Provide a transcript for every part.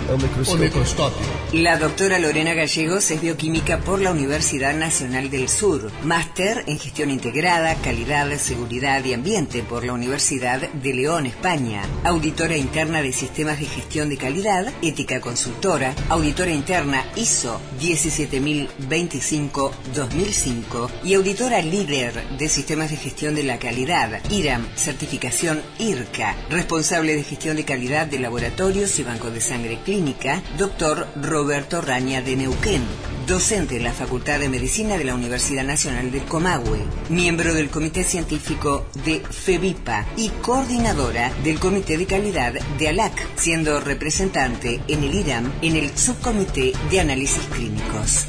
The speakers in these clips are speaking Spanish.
o microscopio. La doctora Lorena Gallegos es bioquímica por la Universidad Nacional del Sur, máster en Gestión Integrada, Calidad, Seguridad y Ambiente por la Universidad de León, España, auditora interna de Sistemas de Gestión de Calidad, ética consultora, auditora interna ISO 17025-2005 y auditora líder de Sistemas de Gestión de la Calidad, IRAM, certificación IRCA, responsable de Gestión de Calidad de Laboratorios y Banco de Sangre Clínica, doctor Roberto Raña de Neuquén, docente en la Facultad de Medicina de la Universidad Nacional del Comahue, miembro del Comité Científico de FEVIPA y coordinadora del Comité de Calidad de ALAC, siendo representante en el IRAM en el Subcomité de Análisis Clínicos.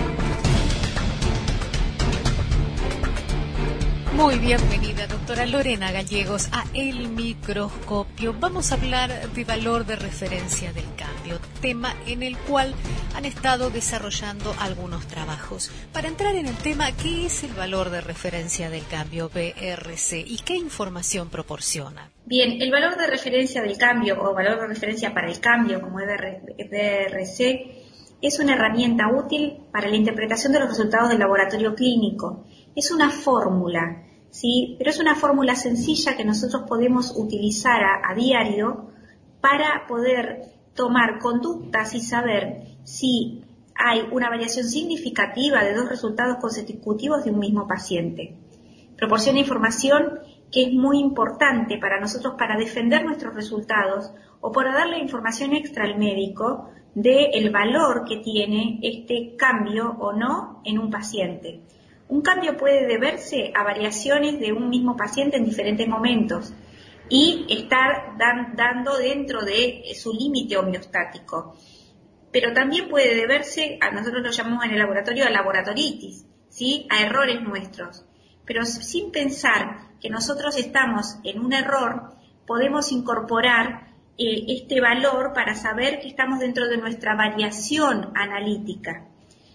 Muy bienvenida, doctora Lorena Gallegos, a El Microscopio. Vamos a hablar de valor de referencia del cambio, tema en el cual han estado desarrollando algunos trabajos. Para entrar en el tema, ¿qué es el valor de referencia del cambio, VRC, y qué información proporciona? Bien, el valor de referencia del cambio o valor de referencia para el cambio, como es VRC, es una herramienta útil para la interpretación de los resultados del laboratorio clínico. Es una fórmula, ¿sí? Pero es una fórmula sencilla que nosotros podemos utilizar a diario para poder tomar conductas y saber si hay una variación significativa de dos resultados consecutivos de un mismo paciente. Proporciona información que es muy importante para nosotros para defender nuestros resultados o para darle información extra al médico del valor que tiene este cambio o no en un paciente. Un cambio puede deberse a variaciones de un mismo paciente en diferentes momentos y estar dando dentro de su límite homeostático. Pero también puede deberse, nosotros lo llamamos en el laboratorio a laboratoritis, ¿sí? A errores nuestros. Pero sin pensar que nosotros estamos en un error, podemos incorporar este valor para saber que estamos dentro de nuestra variación analítica.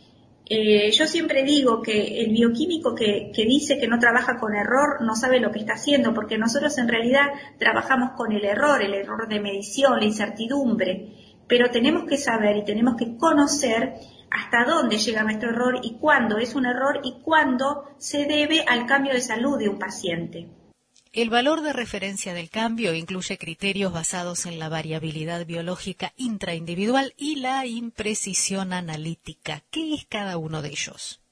Yo siempre digo que el bioquímico que dice que no trabaja con error no sabe lo que está haciendo, porque nosotros en realidad trabajamos con el error de medición, la incertidumbre, pero tenemos que saber y tenemos que conocer hasta dónde llega nuestro error y cuándo es un error y cuándo se debe al cambio de salud de un paciente. El valor de referencia del cambio incluye criterios basados en la variabilidad biológica intraindividual y la imprecisión analítica. ¿Qué es cada uno de ellos?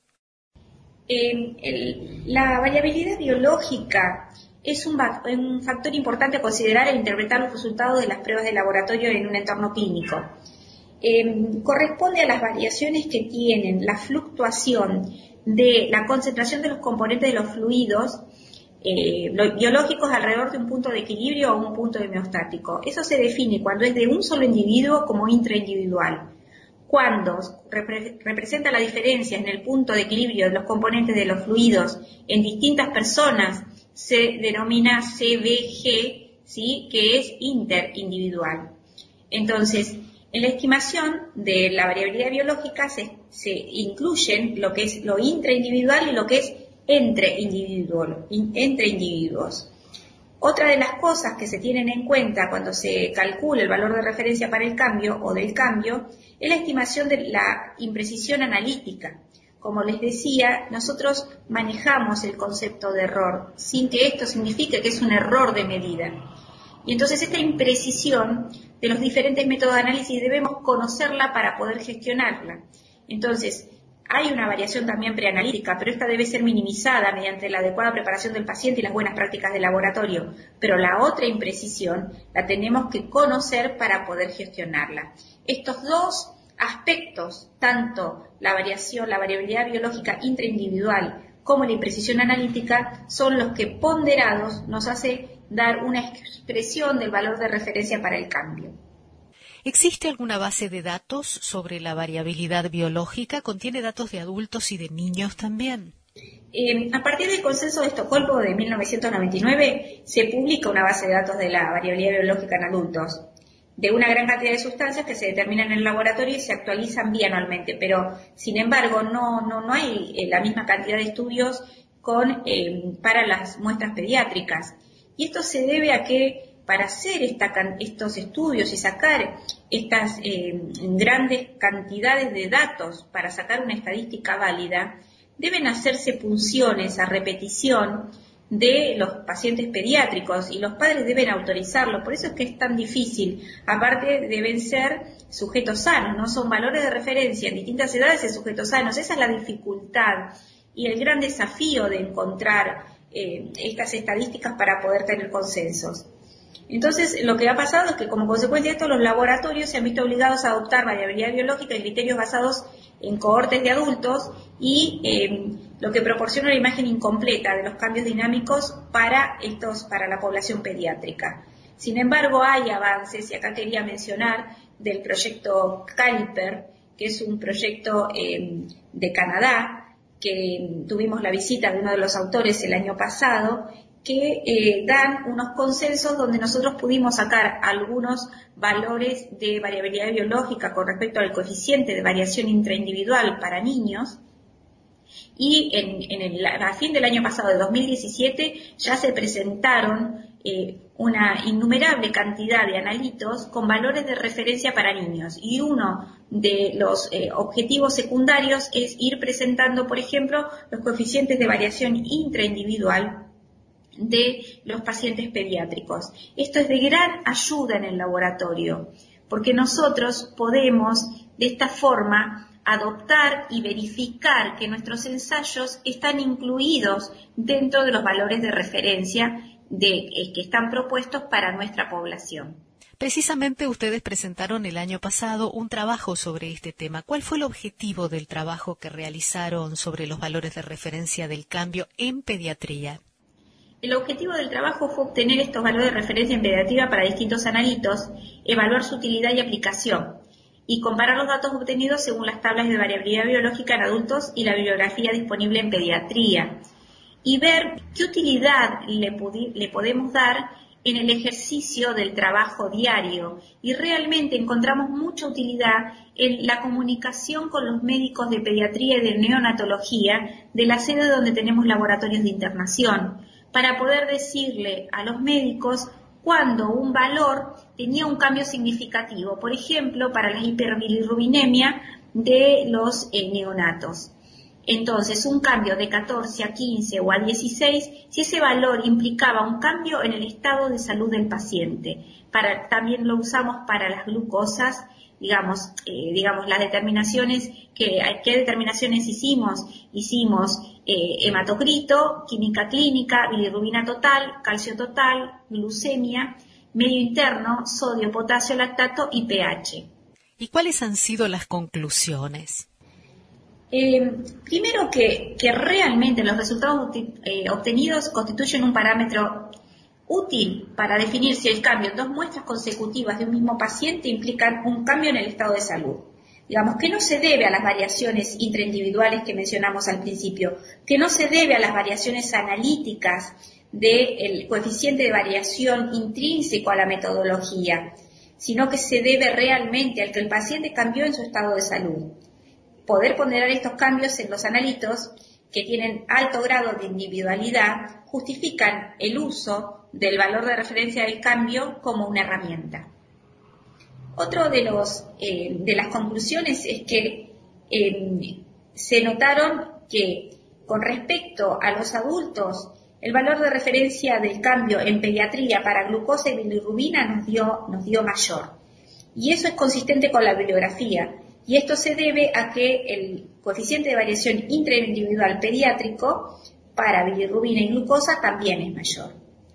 La variabilidad biológica es un factor importante a considerar al interpretar los resultados de las pruebas de laboratorio en un entorno clínico. Corresponde a las variaciones que tienen la fluctuación de la concentración de los componentes de los fluidos biológicos alrededor de un punto de equilibrio o un punto homeostático. Eso se define cuando es de un solo individuo como intraindividual. Cuando representa la diferencia en el punto de equilibrio de los componentes de los fluidos en distintas personas, se denomina CBG, ¿sí? Que es interindividual. Entonces, en la estimación de la variabilidad biológica se incluyen lo que es lo intraindividual y lo que es entre individuos. Otra de las cosas que se tienen en cuenta cuando se calcula el valor de referencia para el cambio o del cambio es la estimación de la imprecisión analítica. Como les decía, nosotros manejamos el concepto de error sin que esto signifique que es un error de medida. Y entonces esta imprecisión de los diferentes métodos de análisis debemos conocerla para poder gestionarla. Entonces, hay una variación también preanalítica, pero esta debe ser minimizada mediante la adecuada preparación del paciente y las buenas prácticas de laboratorio. Pero la otra imprecisión la tenemos que conocer para poder gestionarla. Estos dos aspectos, tanto la variabilidad biológica intraindividual como la imprecisión analítica, son los que ponderados nos hace dar una expresión del valor de referencia para el cambio. ¿Existe alguna base de datos sobre la variabilidad biológica? ¿Contiene datos de adultos y de niños también? A partir del Consenso de Estocolmo de 1999 se publica una base de datos de la variabilidad biológica en adultos, de una gran cantidad de sustancias que se determinan en el laboratorio y se actualizan bianualmente, pero sin embargo no hay la misma cantidad de estudios para las muestras pediátricas. Y esto se debe a que para hacer estos estudios y sacar estas grandes cantidades de datos para sacar una estadística válida, deben hacerse punciones a repetición de los pacientes pediátricos y los padres deben autorizarlo. Por eso es que es tan difícil. Aparte deben ser sujetos sanos, no son valores de referencia en distintas edades de sujetos sanos. Esa es la dificultad y el gran desafío de encontrar estas estadísticas para poder tener consensos. Entonces, lo que ha pasado es que como consecuencia de esto, los laboratorios se han visto obligados a adoptar variabilidad biológica y criterios basados en cohortes de adultos y lo que proporciona una imagen incompleta de los cambios dinámicos para la población pediátrica. Sin embargo, hay avances, y acá quería mencionar del proyecto CALIPER, que es un proyecto de Canadá, que tuvimos la visita de uno de los autores el año pasado, que dan unos consensos donde nosotros pudimos sacar algunos valores de variabilidad biológica con respecto al coeficiente de variación intraindividual para niños, y a fin del año pasado, de 2017, ya se presentaron una innumerable cantidad de analitos con valores de referencia para niños, y uno de los objetivos secundarios es ir presentando, por ejemplo, los coeficientes de variación intraindividual de los pacientes pediátricos. Esto es de gran ayuda en el laboratorio, porque nosotros podemos de esta forma adoptar y verificar que nuestros ensayos están incluidos dentro de los valores de referencia que están propuestos para nuestra población. Precisamente ustedes presentaron el año pasado un trabajo sobre este tema. ¿Cuál fue el objetivo del trabajo que realizaron sobre los valores de referencia del cambio en pediatría? El objetivo del trabajo fue obtener estos valores de referencia en pediatría para distintos analitos, evaluar su utilidad y aplicación, y comparar los datos obtenidos según las tablas de variabilidad biológica en adultos y la bibliografía disponible en pediatría, y ver qué utilidad le podemos dar en el ejercicio del trabajo diario. Y realmente encontramos mucha utilidad en la comunicación con los médicos de pediatría y de neonatología de la sede donde tenemos laboratorios de internación, para poder decirle a los médicos cuando un valor tenía un cambio significativo, por ejemplo, para la hiperbilirrubinemia de los neonatos. Entonces, un cambio de 14 a 15 o a 16, si ese valor implicaba un cambio en el estado de salud del paciente. También lo usamos para las glucosas, digamos las determinaciones, ¿qué determinaciones hicimos? Hicimos hematocrito, química clínica, bilirrubina total, calcio total, glucemia, medio interno, sodio, potasio, lactato y pH. ¿Y cuáles han sido las conclusiones? Primero que realmente los resultados obtenidos constituyen un parámetro útil para definir si el cambio en dos muestras consecutivas de un mismo paciente implican un cambio en el estado de salud. Digamos, que no se debe a las variaciones intraindividuales que mencionamos al principio, que no se debe a las variaciones analíticas del coeficiente de variación intrínseco a la metodología, sino que se debe realmente al que el paciente cambió en su estado de salud. Poder ponderar estos cambios en los analitos, que tienen alto grado de individualidad, justifican el uso del valor de referencia del cambio como una herramienta. Otro de las conclusiones es que se notaron que con respecto a los adultos, el valor de referencia del cambio en pediatría para glucosa y bilirrubina nos dio mayor. Y eso es consistente con la bibliografía. Y esto se debe a que el coeficiente de variación intraindividual pediátrico para bilirrubina y glucosa también es mayor.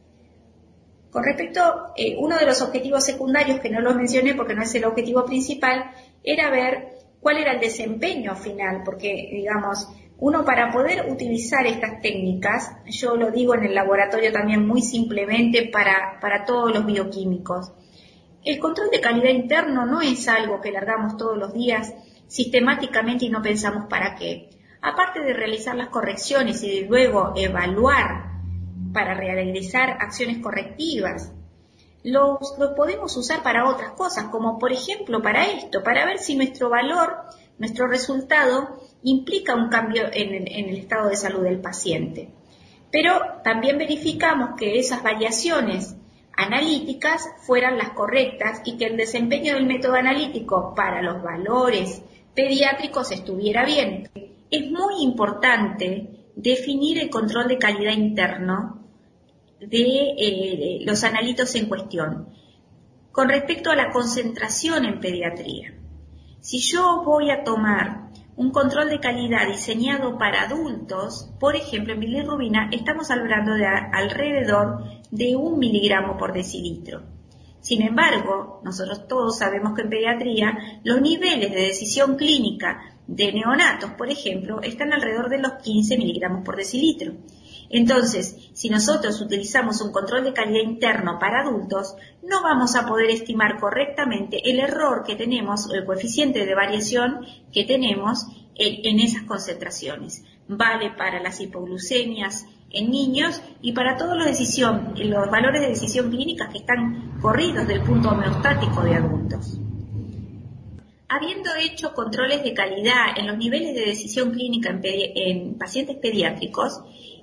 Con respecto, uno de los objetivos secundarios, que no los mencioné porque no es el objetivo principal, era ver cuál era el desempeño final, porque, digamos, uno para poder utilizar estas técnicas, yo lo digo en el laboratorio también muy simplemente para todos los bioquímicos, el control de calidad interno no es algo que largamos todos los días sistemáticamente y no pensamos para qué. Aparte de realizar las correcciones y de luego evaluar para realizar acciones correctivas, los podemos usar para otras cosas, como por ejemplo para esto, para ver si nuestro valor, nuestro resultado, implica un cambio en el estado de salud del paciente. Pero también verificamos que esas variaciones analíticas fueran las correctas y que el desempeño del método analítico para los valores pediátricos estuviera bien. Es muy importante definir el control de calidad interno de los analitos en cuestión. Con respecto a la concentración en pediatría, si yo voy a tomar un control de calidad diseñado para adultos, por ejemplo en bilirrubina, estamos hablando de alrededor de 1 miligramo por decilitro. Sin embargo, nosotros todos sabemos que en pediatría los niveles de decisión clínica de neonatos, por ejemplo, están alrededor de los 15 miligramos por decilitro. Entonces, si nosotros utilizamos un control de calidad interno para adultos, no vamos a poder estimar correctamente el error que tenemos, o el coeficiente de variación que tenemos en esas concentraciones. Vale para las hipoglucemias en niños y para todos los valores de decisión clínica que están corridos del punto homeostático de adultos. Habiendo hecho controles de calidad en los niveles de decisión clínica en pacientes pediátricos,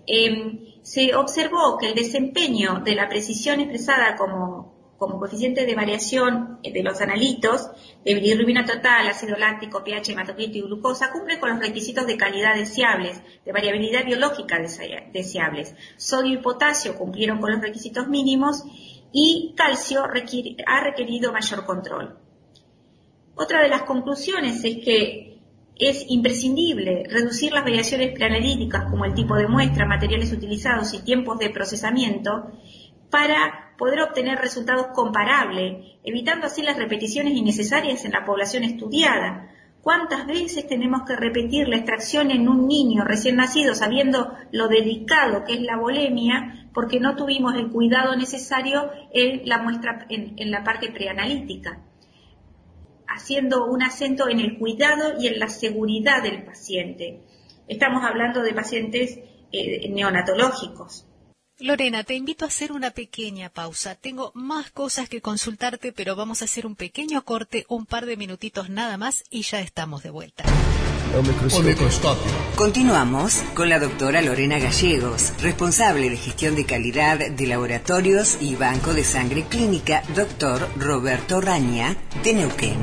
se observó que el desempeño de la precisión expresada como coeficiente de variación de los analitos, de bilirrubina total, ácido láctico, pH, hematocrito y glucosa, cumple con los requisitos de calidad deseables, de variabilidad biológica deseables. Sodio y potasio cumplieron con los requisitos mínimos y calcio ha requerido mayor control. Otra de las conclusiones es que es imprescindible reducir las variaciones preanalíticas como el tipo de muestra, materiales utilizados y tiempos de procesamiento para poder obtener resultados comparables, evitando así las repeticiones innecesarias en la población estudiada. ¿Cuántas veces tenemos que repetir la extracción en un niño recién nacido sabiendo lo delicado que es la volemia porque no tuvimos el cuidado necesario en la muestra en la parte preanalítica? Haciendo un acento en el cuidado y en la seguridad del paciente. Estamos hablando de pacientes neonatológicos. Lorena, te invito a hacer una pequeña pausa. Tengo más cosas que consultarte, pero vamos a hacer un pequeño corte, un par de minutitos nada más y ya estamos de vuelta. Microscopio. Continuamos con la doctora Lorena Gallegos, responsable de gestión de calidad de laboratorios y banco de sangre clínica, doctor Roberto Raña, de Neuquén.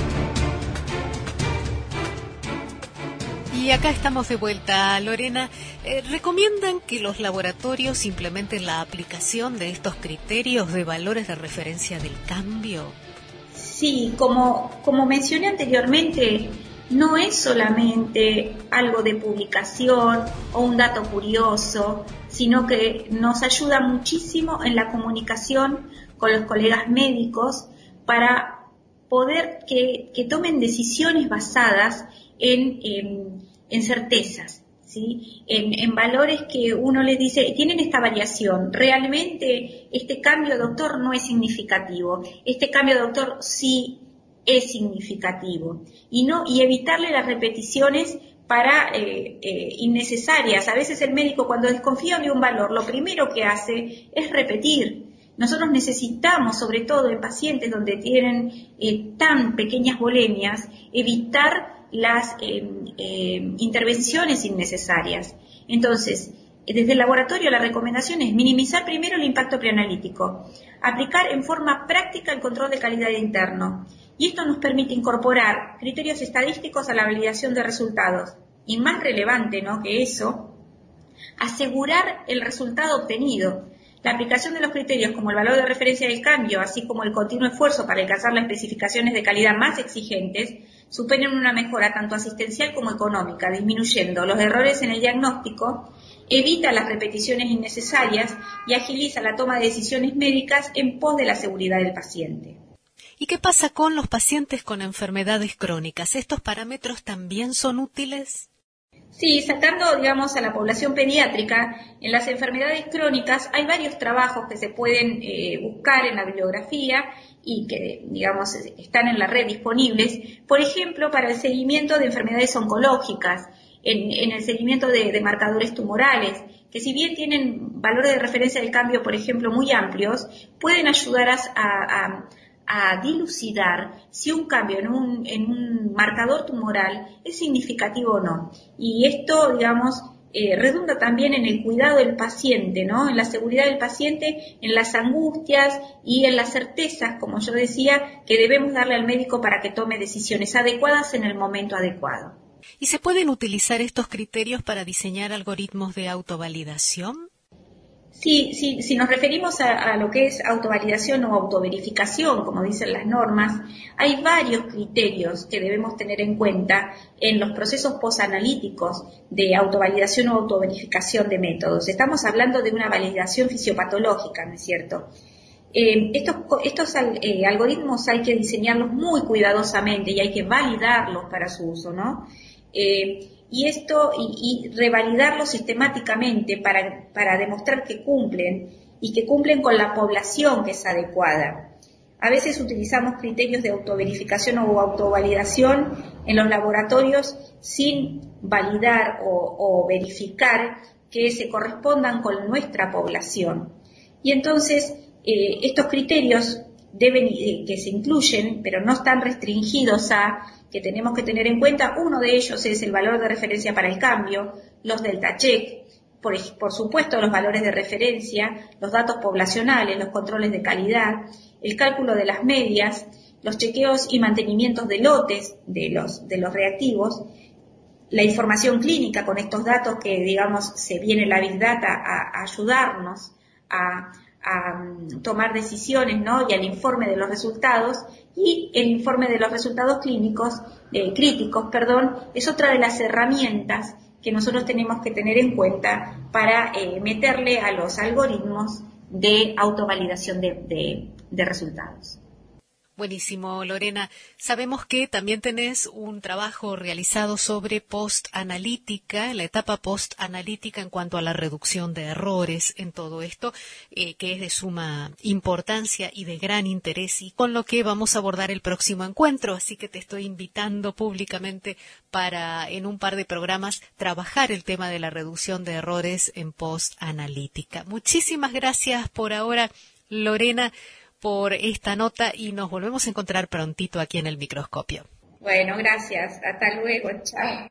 Y acá estamos de vuelta, Lorena. ¿Recomiendan que los laboratorios implementen la aplicación de estos criterios de valores de referencia del cambio? Sí, como mencioné anteriormente, no es solamente algo de publicación o un dato curioso, sino que nos ayuda muchísimo en la comunicación con los colegas médicos para poder que tomen decisiones basadas en certezas, ¿sí? En valores que uno les dice, tienen esta variación, realmente este cambio, doctor, no es significativo, este cambio, doctor, sí es significativo, y evitarle las repeticiones para innecesarias. A veces el médico, cuando desconfía de un valor, lo primero que hace es repetir. Nosotros necesitamos, sobre todo en pacientes donde tienen tan pequeñas volemias, evitar las intervenciones innecesarias. Entonces, desde el laboratorio la recomendación es minimizar primero el impacto preanalítico, aplicar en forma práctica el control de calidad interno, y esto nos permite incorporar criterios estadísticos a la validación de resultados, y más relevante, ¿no?, que eso, asegurar el resultado obtenido. La aplicación de los criterios como el valor de referencia del cambio, así como el continuo esfuerzo para alcanzar las especificaciones de calidad más exigentes, suponen una mejora tanto asistencial como económica, disminuyendo los errores en el diagnóstico, evita las repeticiones innecesarias y agiliza la toma de decisiones médicas en pos de la seguridad del paciente. ¿Y qué pasa con los pacientes con enfermedades crónicas? ¿Estos parámetros también son útiles? Sí, sacando, digamos, a la población pediátrica, en las enfermedades crónicas hay varios trabajos que se pueden buscar en la bibliografía y que, digamos, están en la red disponibles, por ejemplo, para el seguimiento de enfermedades oncológicas, en el seguimiento de marcadores tumorales, que si bien tienen valores de referencia del cambio, por ejemplo, muy amplios, pueden ayudar a dilucidar si un cambio en un marcador tumoral es significativo o no. Y esto, digamos, redunda también en el cuidado del paciente, ¿no? En la seguridad del paciente, en las angustias y en las certezas, como yo decía, que debemos darle al médico para que tome decisiones adecuadas en el momento adecuado. ¿Y se pueden utilizar estos criterios para diseñar algoritmos de autovalidación? Sí, si nos referimos a lo que es autovalidación o autoverificación, como dicen las normas, hay varios criterios que debemos tener en cuenta en los procesos posanalíticos de autovalidación o autoverificación de métodos. Estamos hablando de una validación fisiopatológica, ¿no es cierto? Estos algoritmos hay que diseñarlos muy cuidadosamente y hay que validarlos para su uso, ¿no? Y revalidarlos sistemáticamente para demostrar que cumplen y que cumplen con la población que es adecuada. A veces utilizamos criterios de autoverificación o autovalidación en los laboratorios sin validar o verificar que se correspondan con nuestra población. Y entonces estos criterios que se incluyen, pero no están restringidos que tenemos que tener en cuenta. Uno de ellos es el valor de referencia para el cambio, los delta check, por supuesto los valores de referencia, los datos poblacionales, los controles de calidad, el cálculo de las medias, los chequeos y mantenimientos de lotes de los reactivos, la información clínica con estos datos que, digamos, se viene la Big Data a ayudarnos a tomar decisiones, ¿no? Y al informe de los resultados, y el informe de los resultados críticos, es otra de las herramientas que nosotros tenemos que tener en cuenta para meterle a los algoritmos de autovalidación de resultados. Buenísimo, Lorena. Sabemos que también tenés un trabajo realizado sobre post-analítica, la etapa post-analítica en cuanto a la reducción de errores en todo esto, que es de suma importancia y de gran interés, y con lo que vamos a abordar el próximo encuentro. Así que te estoy invitando públicamente para, en un par de programas, trabajar el tema de la reducción de errores en post-analítica. Muchísimas gracias por ahora, Lorena, por esta nota, y nos volvemos a encontrar prontito aquí en el microscopio. Bueno, gracias. Hasta luego. Chao.